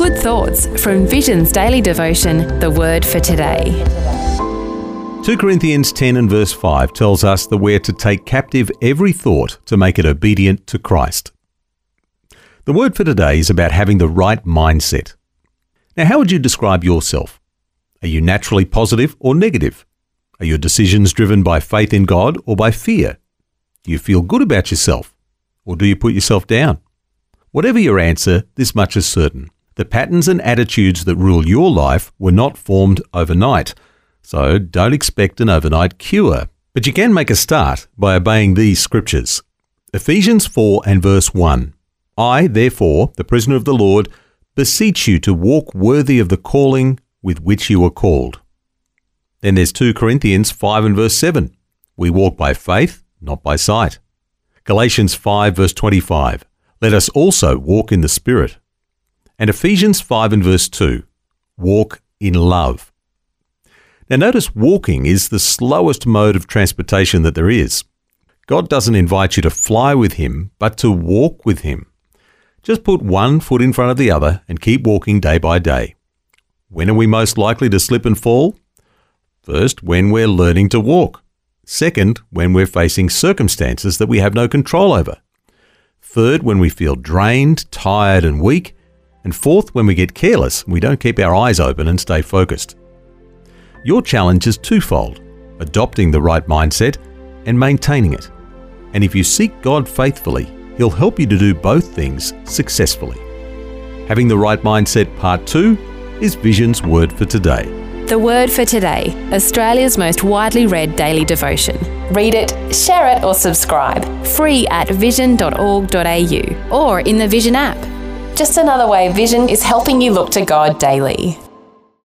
Good thoughts from Vision's daily devotion, The Word for Today. 2 Corinthians 10 and verse 5 tells us that we're to take captive every thought to make it obedient to Christ. The word for today is about having the right mindset. Now, how would you describe yourself? Are you naturally positive or negative? Are your decisions driven by faith in God or by fear? Do you feel good about yourself, or do you put yourself down? Whatever your answer, this much is certain. The patterns and attitudes that rule your life were not formed overnight, so don't expect an overnight cure. But you can make a start by obeying these scriptures. Ephesians 4 and verse 1. I, therefore, the prisoner of the Lord, beseech you to walk worthy of the calling with which you were called. Then there's 2 Corinthians 5 and verse 7. We walk by faith, not by sight. Galatians 5 verse 25. Let us also walk in the Spirit. And Ephesians 5 and verse 2. Walk in love. Now notice walking is the slowest mode of transportation that there is. God doesn't invite you to fly with Him, but to walk with Him. Just put one foot in front of the other and keep walking day by day. When are we most likely to slip and fall? First, when we're learning to walk. Second, when we're facing circumstances that we have no control over. Third, when we feel drained, tired and weak. And fourth, when we get careless and we don't keep our eyes open and stay focused. Your challenge is twofold: adopting the right mindset and maintaining it. And if you seek God faithfully, He'll help you to do both things successfully. Having the right mindset part 2 is Vision's Word for Today. The Word for Today, Australia's most widely read daily devotion. Read it, share it or subscribe. Free at vision.org.au or in the Vision app. Just another way Vision is helping you look to God daily.